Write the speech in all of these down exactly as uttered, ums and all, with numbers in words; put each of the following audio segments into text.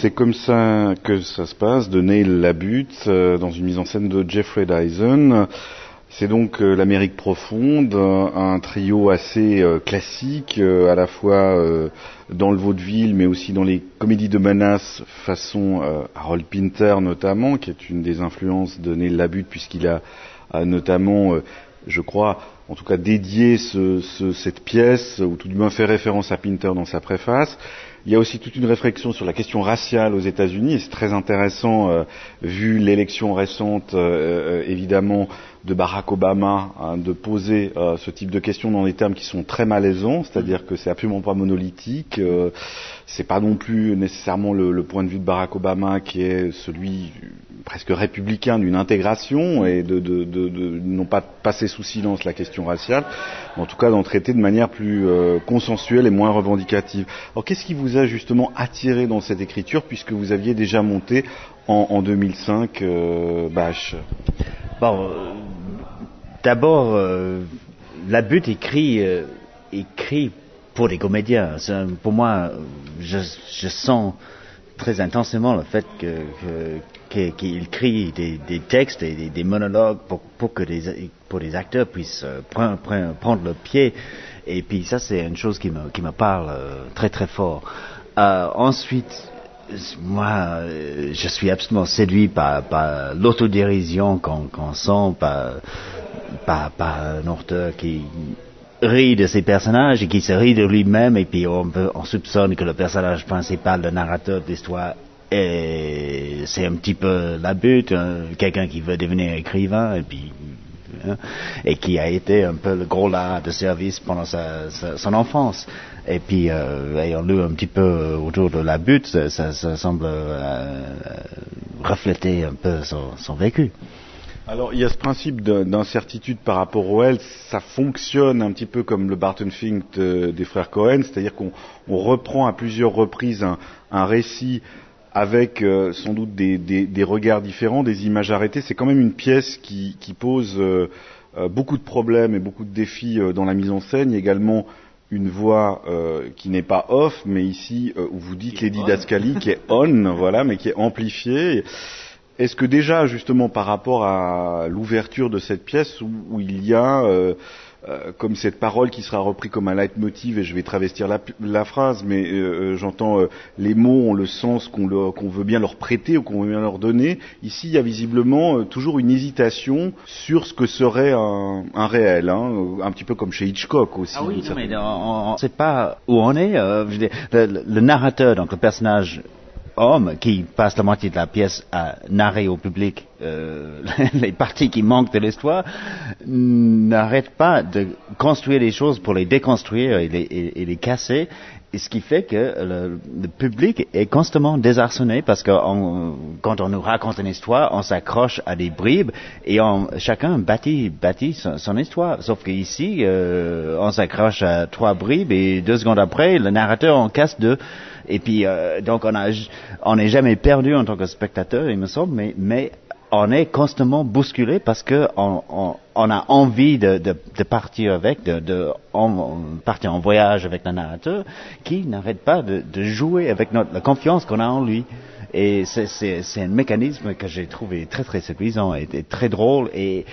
c'est comme ça que ça se passe, de Neil Labute, euh, dans une mise en scène de Jeffrey Dyson. C'est donc euh, l'Amérique profonde, un trio assez euh, classique, euh, à la fois euh, dans le vaudeville, mais aussi dans les comédies de menaces, façon euh, Harold Pinter notamment, qui est une des influences de Neil Labute, puisqu'il a, a notamment, euh, je crois, en tout cas dédié ce, ce, cette pièce, ou tout du moins fait référence à Pinter dans sa préface. Il y a aussi toute une réflexion sur la question raciale aux États-Unis, et c'est très intéressant, euh, vu l'élection récente, euh, évidemment, de Barack Obama, hein, de poser euh, ce type de questions dans des termes qui sont très malaisants, c'est-à-dire que c'est absolument pas monolithique, euh, c'est pas non plus nécessairement le, le point de vue de Barack Obama qui est celui presque républicain d'une intégration et de, de, de, de non pas passer sous silence la question raciale, mais en tout cas d'en traiter de manière plus euh, consensuelle et moins revendicative. Alors qu'est-ce qui vous a justement attiré dans cette écriture, puisque vous aviez déjà monté en, en deux mille cinq euh, Bâche? Bon, euh, d'abord, euh, Labute écrit, euh, écrit pour les comédiens. C'est, pour moi, je, je sens très intensément le fait que, que, qu'il écrit des, des textes et des, des monologues pour, pour que les, pour les acteurs puissent euh, prendre, prendre le pied. Et puis ça, c'est une chose qui me, qui me parle euh, très très fort. Euh, ensuite, moi, je suis absolument séduit par, par l'autodérision qu'on, qu'on sent, par, par, par un auteur qui rit de ses personnages et qui se rit de lui-même, et puis on, peut, on soupçonne que le personnage principal, le narrateur de l'histoire, est, c'est un petit peu Labute, hein, quelqu'un qui veut devenir écrivain, et puis hein, et qui a été un peu le gros lard de service pendant sa, sa, son enfance. Et puis, euh, ayant lu un petit peu autour de Labute, ça, ça, ça semble euh, refléter un peu son, son vécu. Alors, il y a ce principe d'incertitude par rapport au Wells, ça fonctionne un petit peu comme le Barton Fink de, des frères Cohen, c'est-à-dire qu'on on reprend à plusieurs reprises un, un récit avec euh, sans doute des, des, des regards différents, des images arrêtées. C'est quand même une pièce qui, qui pose euh, euh, beaucoup de problèmes et beaucoup de défis euh, dans la mise en scène. Il y a également une voix euh, qui n'est pas off, mais ici euh, où vous dites Lady Dascali, qui est on, voilà, mais qui est amplifiée. Est-ce que déjà, justement, par rapport à l'ouverture de cette pièce, où, où il y a euh, euh, comme cette parole qui sera reprise comme un leitmotiv, et je vais travestir la, la phrase, mais euh, j'entends euh, les mots ont le sens qu'on, leur, qu'on veut bien leur prêter ou qu'on veut bien leur donner. Ici, il y a visiblement euh, toujours une hésitation sur ce que serait un, un réel, hein, un petit peu comme chez Hitchcock aussi. Ah oui, non, mais on ne sait pas où on est. Euh, je veux dire, le, le, le narrateur, donc le personnage homme qui passe la moitié de la pièce à narrer au public euh, les parties qui manquent de l'histoire, n'arrête pas de construire des choses pour les déconstruire et les, et, et les casser, et ce qui fait que le, le public est constamment désarçonné, parce que on, quand on nous raconte une histoire, on s'accroche à des bribes et on, chacun bâtit, bâtit son, son histoire. Sauf qu'ici, euh, on s'accroche à trois bribes et deux secondes après, le narrateur en casse deux. Et puis, euh, donc, on a, on n'est jamais perdu en tant que spectateur, il me semble, mais, mais on est constamment bousculé parce que on, on, on a envie de, de, de partir avec, de, de on, partir en voyage avec le narrateur, qui n'arrête pas de, de jouer avec notre, la confiance qu'on a en lui. Et c'est, c'est, c'est un mécanisme que j'ai trouvé très très séduisant et, et très drôle, et,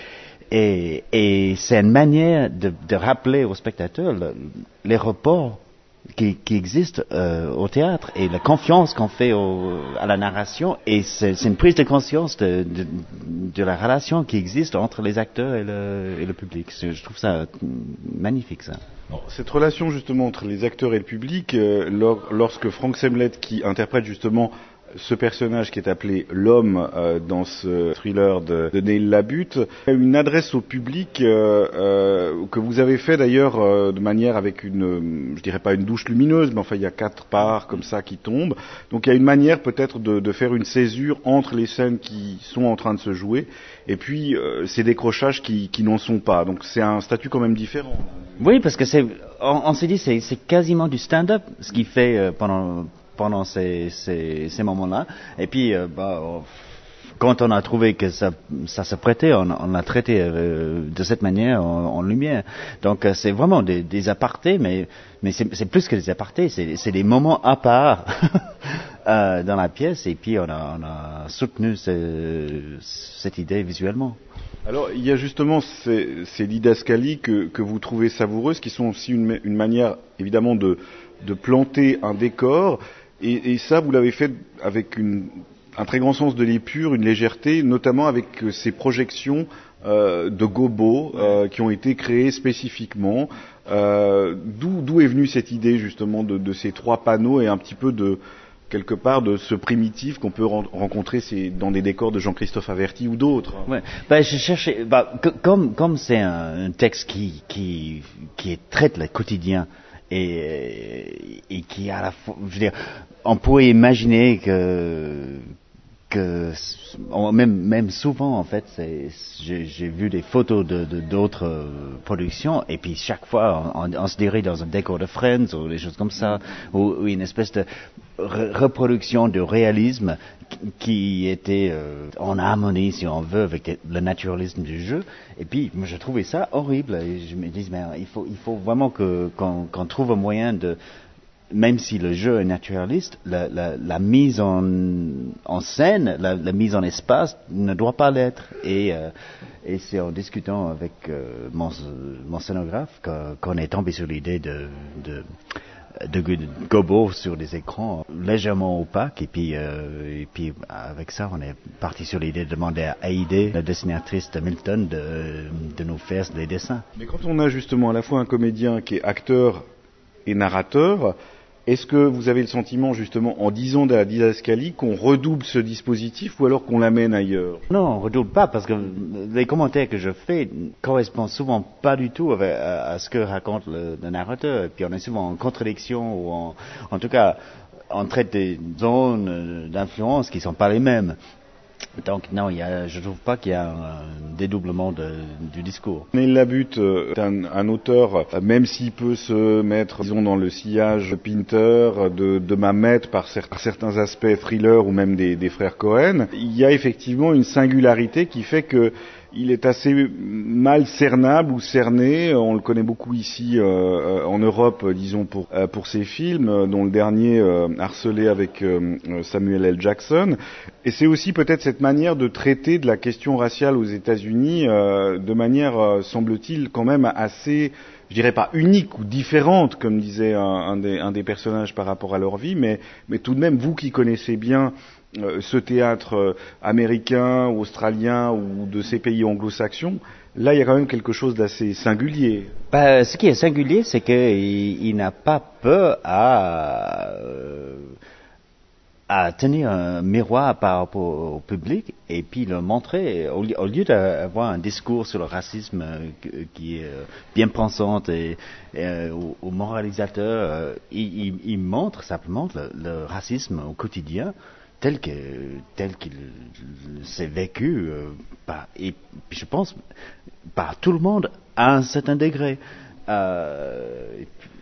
et, et c'est une manière de, de rappeler aux spectateurs le, les reports Qui, qui existe euh, au théâtre, et la confiance qu'on fait au, à la narration, et c'est, c'est une prise de conscience de, de, de la relation qui existe entre les acteurs et le, et le public. Je trouve ça magnifique, ça. Cette relation justement entre les acteurs et le public, euh, lors, lorsque Frank Semlett, qui interprète justement ce personnage qui est appelé l'homme euh, dans ce thriller de, de Neil Labute, a une adresse au public euh, euh, que vous avez fait d'ailleurs euh, de manière avec une, je dirais pas une douche lumineuse, mais enfin il y a quatre parts comme ça qui tombent. Donc il y a une manière peut-être de, de faire une césure entre les scènes qui sont en train de se jouer et puis euh, ces décrochages qui, qui n'en sont pas. Donc c'est un statut quand même différent. Oui, parce que c'est, on, on s'est dit c'est, c'est quasiment du stand-up ce qu'il fait euh, pendant pendant ces, ces, ces moments-là. Et puis, euh, bah, quand on a trouvé que ça, ça se prêtait, on, on l'a traité euh, de cette manière en, en lumière. Donc, euh, c'est vraiment des, des apartés, mais, mais c'est, c'est plus que des apartés, c'est, c'est des moments à part euh, dans la pièce, et puis on a, on a soutenu ce, cette idée visuellement. Alors, il y a justement ces, ces didascalies que, que vous trouvez savoureuses, qui sont aussi une, une manière, évidemment, de, de planter un décor, et, et ça, vous l'avez fait avec une, un très grand sens de l'épure, une légèreté, notamment avec ces projections euh, de gobos euh, qui ont été créées spécifiquement. Euh, d'où, d'où est venue cette idée, justement, de, de ces trois panneaux et un petit peu de... quelque part de ce primitif qu'on peut rencontrer dans des décors de Jean-Christophe Averty ou d'autres. Ouais. Ben, je cherchais, ben, que, comme comme c'est un, un texte qui qui qui traite le quotidien et et qui à la fois, je veux dire, on pourrait imaginer que que même même souvent en fait, c'est, j'ai, j'ai vu des photos de, de d'autres euh, productions, et puis chaque fois on, on se dirait dans un décor de Friends ou des choses comme ça, ou, ou une espèce de re- reproduction de réalisme qui était euh, en harmonie, si on veut, avec le naturalisme du jeu. Et puis moi je trouvais ça horrible, et je me dis mais il faut il faut vraiment que qu'on, qu'on trouve un moyen de, même si le jeu est naturaliste, la, la, la mise en, en scène, la, la mise en espace ne doit pas l'être. Et, euh, et c'est en discutant avec euh, mon, mon scénographe qu'on est tombé sur l'idée de, de, de, de gobos sur des écrans légèrement opaques. Et puis, euh, et puis avec ça, on est parti sur l'idée de demander à Haïdé, la dessinatrice de Milton, de, de nous faire des dessins. Mais quand on a justement à la fois un comédien qui est acteur et narrateur, est-ce que vous avez le sentiment, justement, en disant de la didascalie, qu'on redouble ce dispositif ou alors qu'on l'amène ailleurs? Non, on redouble pas, parce que les commentaires que je fais correspondent souvent pas du tout avec, à, à ce que raconte le, le narrateur. Et puis on est souvent en contradiction, ou en, en tout cas, on traite des zones d'influence qui sont pas les mêmes. Donc non, il y a, je ne trouve pas qu'il y a un dédoublement de, du discours. Neil Labute est un, un auteur, même s'il peut se mettre, disons, dans le sillage Pinter, de, de Mamet par, cer- par certains aspects thriller ou même des, des frères Cohen, il y a effectivement une singularité qui fait que il est assez mal cernable ou cerné. On le connaît beaucoup ici euh, en Europe, disons, pour euh, pour ses films, dont le dernier euh, Harcelé avec euh, Samuel L. Jackson. Et c'est aussi peut-être cette manière de traiter de la question raciale aux États-Unis euh, de manière, euh, semble-t-il, quand même assez, je dirais pas unique ou différente, comme disait un, un, des, un des personnages par rapport à leur vie, mais mais tout de même, vous qui connaissez bien Euh, ce théâtre euh, américain ou australien ou de ces pays anglo-saxons, là il y a quand même quelque chose d'assez singulier. Bah, ce qui est singulier, c'est qu'il il n'a pas peur à, euh, à tenir un miroir par rapport au public et puis le montrer, au, au lieu d'avoir un discours sur le racisme euh, qui est euh, bien pensant et, et euh, au, au moralisateur, euh, il, il, il montre simplement le, le racisme au quotidien tel que tel qu'il s'est vécu euh, par, et je pense par tout le monde à un certain degré. Euh,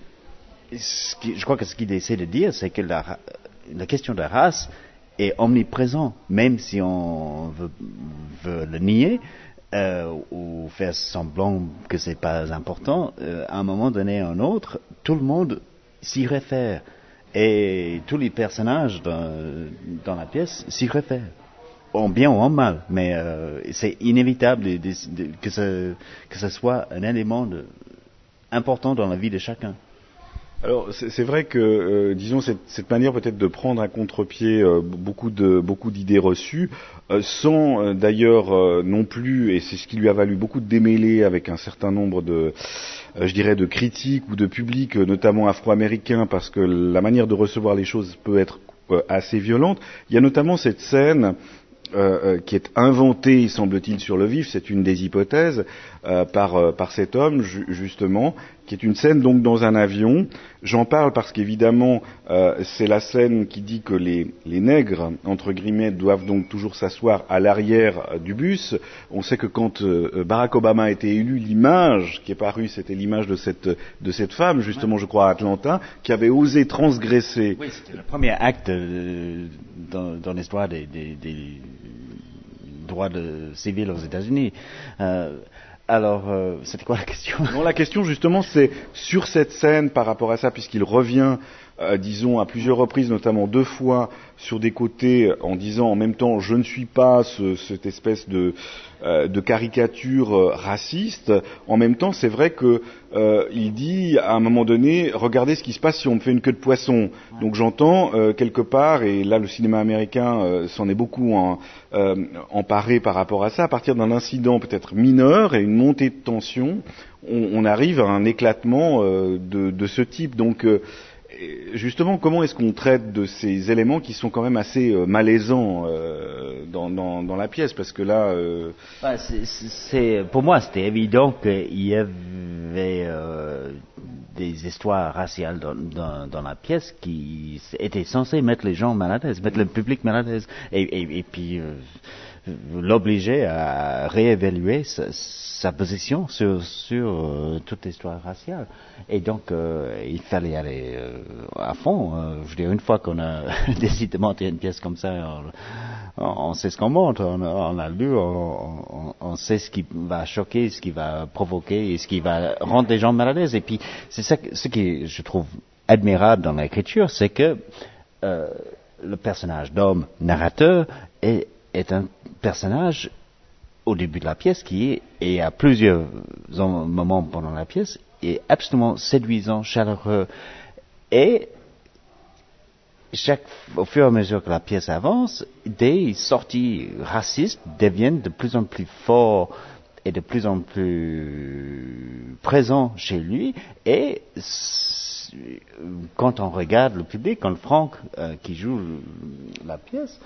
ce qui, je crois que ce qu'il essaie de dire, c'est que la, la question de la race est omniprésente, même si on veut, veut le nier euh, ou faire semblant que c'est pas important. Euh, à un moment donné ou un autre, tout le monde s'y réfère. Et tous les personnages dans, dans la pièce s'y réfèrent, en bien ou en mal, mais euh, c'est inévitable de, de, de, que, ce, que ce soit un élément de, important dans la vie de chacun. Alors c'est, c'est vrai que, euh, disons, cette, cette manière peut-être de prendre à contre-pied euh, beaucoup de beaucoup d'idées reçues, euh, sans euh, d'ailleurs euh, non plus, et c'est ce qui lui a valu beaucoup de démêlés avec un certain nombre de, euh, je dirais, de critiques ou de publics, euh, notamment afro-américains, parce que la manière de recevoir les choses peut être euh, assez violente. Il y a notamment cette scène Euh, qui est inventé, semble-t-il, sur le vif, c'est une des hypothèses, euh, par, euh, par cet homme, ju- justement, qui est une scène donc dans un avion. J'en parle parce qu'évidemment, euh, c'est la scène qui dit que les, les nègres, entre guillemets, doivent donc toujours s'asseoir à l'arrière euh, du bus. On sait que quand euh, Barack Obama a été élu, l'image qui est parue, c'était l'image de cette, de cette femme, justement, je crois, à Atlanta, qui avait osé transgresser. Oui, c'était le premier acte euh, dans, dans l'histoire des, des, des droits de, civils aux États-Unis. Euh, alors, euh, c'était quoi la question? Non, la question justement, c'est sur cette scène par rapport à ça, puisqu'il revient euh, disons, à plusieurs reprises, notamment deux fois, sur des côtés, en disant en même temps, je ne suis pas ce, cette espèce de, euh, de caricature euh, raciste. En même temps, c'est vrai que euh, il dit à un moment donné, regardez ce qui se passe si on me fait une queue de poisson. Donc j'entends euh, quelque part, et là le cinéma américain euh, s'en est beaucoup en, euh, emparé par rapport à ça, à partir d'un incident peut-être mineur et une montée de tension, on, on arrive à un éclatement euh, de, de ce type. Donc euh, justement, comment est-ce qu'on traite de ces éléments qui sont quand même assez euh, malaisants euh, dans, dans, dans la pièce? Parce que là, euh... ouais, c'est, c'est, pour moi, c'était évident qu'il y avait euh, des histoires raciales dans, dans, dans la pièce qui étaient censées mettre les gens mal à l'aise, mettre le public mal à l'aise, et, et, et puis euh, l'obliger à réévaluer sa, sa position sur, sur euh, toute l'histoire raciale. Et donc, euh, il fallait aller euh, à fond. Euh, je veux dire, une fois qu'on a décidé de monter une pièce comme ça, on, on sait ce qu'on monte, on, on a lu, on, on, on sait ce qui va choquer, ce qui va provoquer et ce qui va rendre les gens mal à l'aise. Et puis, c'est ça que, ce qui, je trouve admirable dans l'écriture, c'est que euh, le personnage d'homme narrateur est, est un personnage au début de la pièce qui est, et à plusieurs moments pendant la pièce, est absolument séduisant, chaleureux. Et chaque, au fur et à mesure que la pièce avance, des sorties racistes deviennent de plus en plus forts et de plus en plus présents chez lui. Et quand on regarde le public, quand Franck, euh, qui joue la pièce,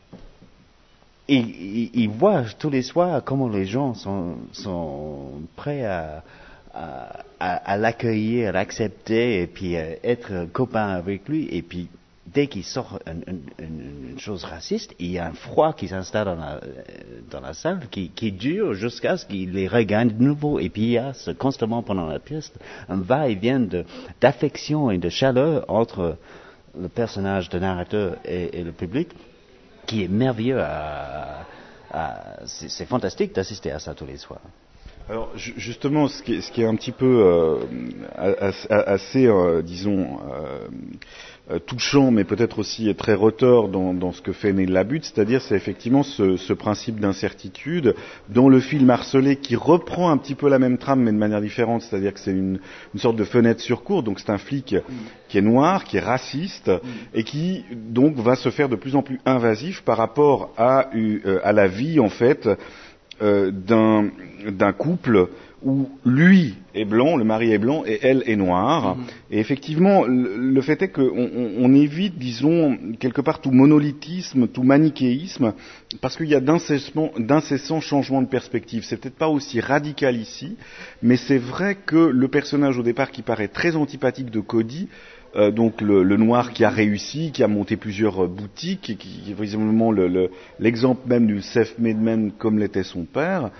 Il, il, il voit tous les soirs comment les gens sont, sont prêts à, à, à, à l'accueillir, à l'accepter et puis à être copains avec lui. Et puis dès qu'il sort une, une, une chose raciste, il y a un froid qui s'installe dans la, dans la salle qui, qui dure jusqu'à ce qu'il les regagne de nouveau. Et puis il y a ce, constamment pendant la pièce un va-et-vient de, d'affection et de chaleur entre le personnage de narrateur et, et le public, qui est merveilleux à, à c'est, c'est fantastique d'assister à ça tous les soirs. Alors justement, ce qui est, ce qui est un petit peu euh, assez, euh, disons, euh, touchant, mais peut-être aussi très retors dans, dans ce que fait Neil Labute, c'est-à-dire c'est effectivement ce, ce principe d'incertitude dans le film Harcelé qui reprend un petit peu la même trame mais de manière différente, c'est-à-dire que c'est une, une sorte de fenêtre sur cour, donc c'est un flic mm. qui est noir, qui est raciste mm. et qui donc va se faire de plus en plus invasif par rapport à, euh, à la vie en fait euh, d'un, d'un couple où lui est blanc, le mari est blanc et elle est noire. Mmh. Et effectivement, le, le fait est qu'on on, on évite, disons, quelque part tout monolithisme, tout manichéisme, parce qu'il y a d'incessants, d'incessants changements de perspective. C'est peut-être pas aussi radical ici, mais c'est vrai que le personnage au départ qui paraît très antipathique de Cody, euh, donc le, le noir qui a réussi, qui a monté plusieurs boutiques, qui, qui est visiblement le, le, l'exemple même du self-made man comme l'était son père,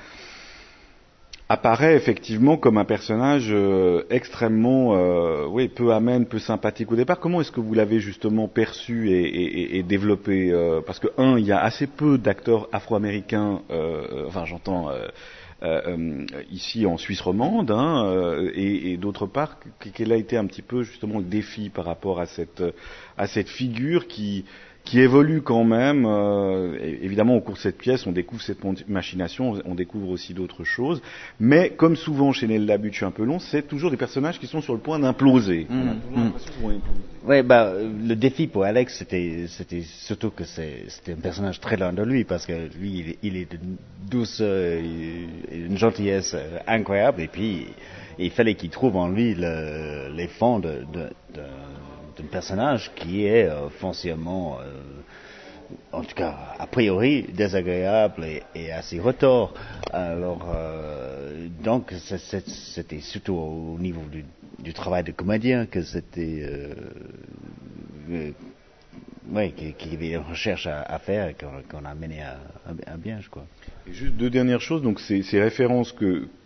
apparaît effectivement comme un personnage euh, extrêmement euh, oui, peu amène, peu sympathique au départ. Comment est-ce que vous l'avez justement perçu et, et, et développé euh, parce que, un, il y a assez peu d'acteurs afro-américains, euh, enfin j'entends euh, euh, ici en Suisse romande, hein, euh, et, et d'autre part, quel a été un petit peu justement le défi par rapport à cette, à cette figure qui... qui évolue quand même. Euh, évidemment, au cours de cette pièce, on découvre cette machination, on découvre aussi d'autres choses. Mais, comme souvent chez Neil Labute, je suis un peu long, c'est toujours des personnages qui sont sur le point d'imploser. Mmh, mmh. Oui, bah, le défi pour Alex, c'était, c'était surtout que c'est, c'était un personnage très loin de lui, parce que lui, il, il est d'une douceur et une gentillesse incroyable, et puis il fallait qu'il trouve en lui le, les fonds de, de, de d'un personnage qui est euh, foncièrement, euh, en tout cas a priori, désagréable et, et assez retors. Alors, euh, donc, c'est, c'est, c'était surtout au niveau du, du travail de comédien que c'était, euh, euh, oui, qu'il y avait une recherche à, à faire et qu'on, qu'on a mené à, à, à bien, je crois. Et juste deux dernières choses. Donc, ces, ces références que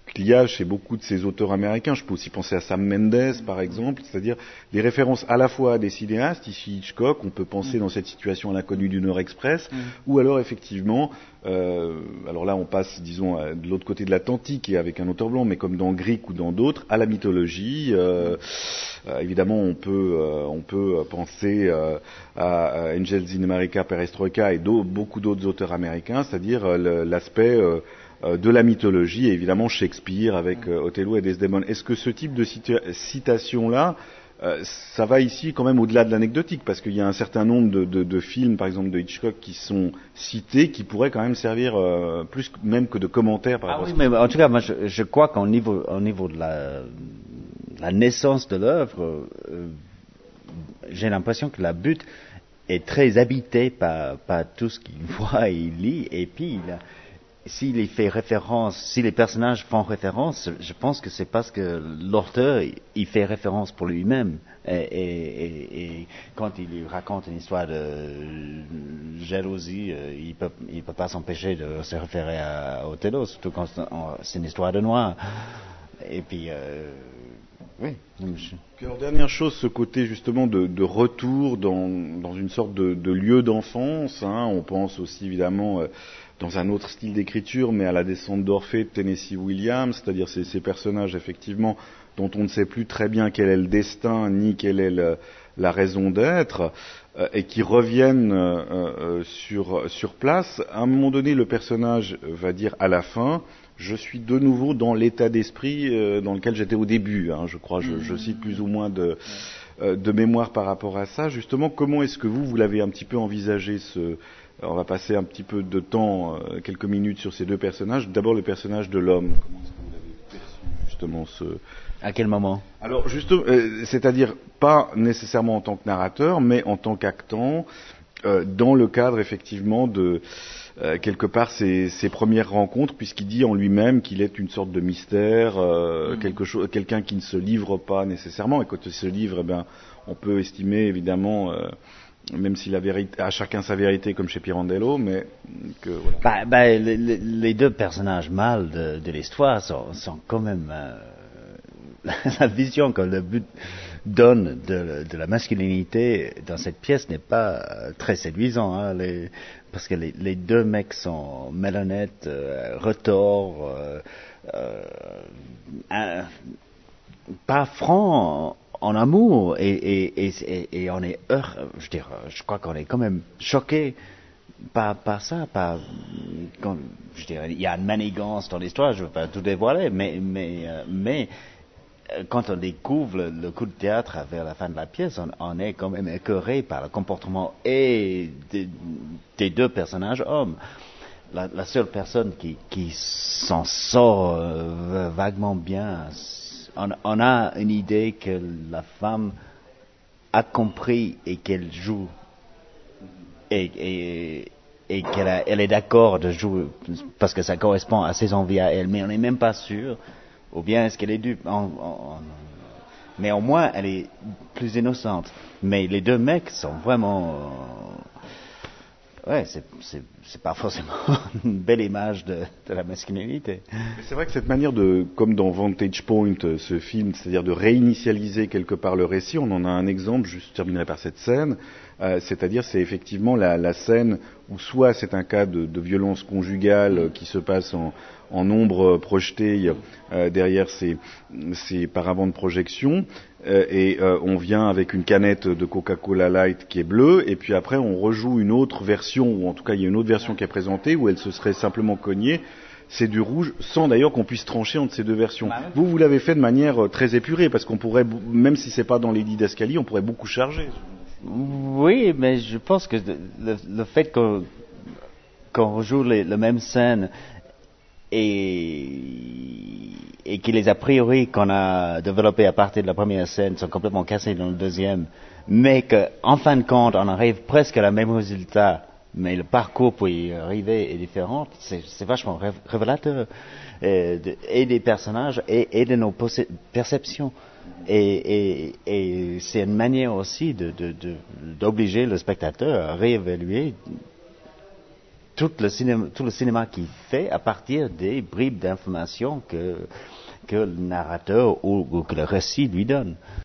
qu'il y a chez beaucoup de ces auteurs américains. Je peux aussi penser à Sam Mendes, par exemple, c'est-à-dire des références à la fois à des cinéastes, ici Hitchcock, on peut penser dans cette situation à l'inconnu du Nord Express, mm. ou alors effectivement, euh, alors là on passe, disons, de l'autre côté de l'Atlantique et avec un auteur blanc, mais comme dans Greek ou dans d'autres, à la mythologie. Euh, euh, évidemment, on peut, euh, on peut penser euh, à, à Angels in America, Perestroika et beaucoup d'autres auteurs américains, c'est-à-dire euh, l'aspect euh, de la mythologie, et évidemment Shakespeare avec euh, Othello et Desdemone. Est-ce que ce type de citation-là, euh, ça va ici quand même au-delà de l'anecdotique, parce qu'il y a un certain nombre de, de, de films, par exemple de Hitchcock, qui sont cités, qui pourraient quand même servir euh, plus même que de commentaires par rapport ah, à oui, mais en tout cas, moi, je, je crois qu'au niveau, au niveau de la, la naissance de l'œuvre, euh, j'ai l'impression que la butte est très habitée par, par tout ce qu'il voit et il lit, et puis il a, s'il y fait référence, si les personnages font référence, je pense que c'est parce que l'auteur, il fait référence pour lui-même. Et, et, et, et quand il lui raconte une histoire de jalousie, il peut, il peut pas s'empêcher de se référer à Othello, surtout quand c'est une histoire de noir. Et puis, euh, oui. Je... Puis alors, dernière chose, ce côté justement de, de retour dans, dans une sorte de, de lieu d'enfance. Hein, on pense aussi évidemment euh, dans un autre style d'écriture, mais à la descente d'Orphée de Tennessee Williams, c'est-à-dire ces, ces personnages effectivement dont on ne sait plus très bien quel est le destin ni quelle est le, la raison d'être, euh, et qui reviennent euh, euh, sur, sur place. À un moment donné, le personnage va dire à la fin: je suis de nouveau dans l'état d'esprit euh, dans lequel j'étais au début. Hein, je crois, je, je cite plus ou moins de, euh, de mémoire par rapport à ça. Justement, comment est-ce que vous, vous l'avez un petit peu envisagé ce... On va passer un petit peu de temps, euh, quelques minutes sur ces deux personnages. D'abord, le personnage de l'homme. Comment est-ce que vous l'avez perçu, justement, ce... À quel moment? Alors, justement, euh, c'est-à-dire pas nécessairement en tant que narrateur, mais en tant qu'actant, euh, dans le cadre, effectivement, de... Euh, quelque part ses, ses premières rencontres, puisqu'il dit en lui-même qu'il est une sorte de mystère, euh, mmh. quelque chose, quelqu'un qui ne se livre pas nécessairement, et quand il se livre, eh ben, on peut estimer évidemment, euh, même si la vérité, à chacun sa vérité, comme chez Pirandello, mais que voilà. Bah, bah, les, les deux personnages mâles de, de l'histoire sont, sont quand même euh, la vision que le but donne de, de la masculinité dans cette pièce n'est pas euh, très séduisant, hein, les, parce que les, les deux mecs sont malhonnêtes, euh, retors, euh, euh, un, pas francs en, en amour, et, et, et, et on est heureux, je dirais, je crois qu'on est quand même choqué par, par ça, par, quand, je dirais, il y a une manigance dans l'histoire, je ne veux pas tout dévoiler, mais, mais, euh, mais quand on découvre le, le coup de théâtre vers la fin de la pièce, on, on est quand même écœuré par le comportement et des, des deux personnages hommes. La, la seule personne qui, qui s'en sort euh, vaguement bien, on, on a une idée que la femme a compris et qu'elle joue et, et, et qu'elle a, elle est d'accord de jouer parce que ça correspond à ses envies à elle, mais on n'est même pas sûr. Ou bien est-ce qu'elle est dupe? En, en, mais au moins, elle est plus innocente. Mais les deux mecs sont vraiment... Euh, ouais, c'est, c'est, c'est pas forcément une belle image de, de la masculinité. C'est vrai que cette manière de, comme dans Vantage Point, ce film, c'est-à-dire de réinitialiser quelque part le récit, on en a un exemple, je terminerai par cette scène, euh, c'est-à-dire c'est effectivement la, la scène où soit c'est un cas de, de violence conjugale euh, qui se passe en... en ombre projetée euh, derrière ces, ces paravents de projection, euh, et euh, on vient avec une canette de Coca-Cola Light qui est bleue, et puis après on rejoue une autre version, ou en tout cas il y a une autre version qui est présentée, où elle se serait simplement cognée, c'est du rouge, sans d'ailleurs qu'on puisse trancher entre ces deux versions. Vous, vous l'avez fait de manière très épurée, parce qu'on pourrait, même si c'est pas dans les didascalies, on pourrait beaucoup charger. Oui, mais je pense que le, le fait qu'on, qu'on rejoue les, la même scène, Et, et que les a priori qu'on a développés à partir de la première scène sont complètement cassés dans le deuxième, mais qu'en fin de compte, on arrive presque à la même résultat, mais le parcours pour y arriver est différent, c'est, c'est vachement révélateur, et, de, et des personnages et, et de nos perceptions. Et, et, et c'est une manière aussi de, de, de, d'obliger le spectateur à réévaluer tout le cinéma, tout le cinéma qu'il fait à partir des bribes d'informations que, que le narrateur ou, ou que le récit lui donne.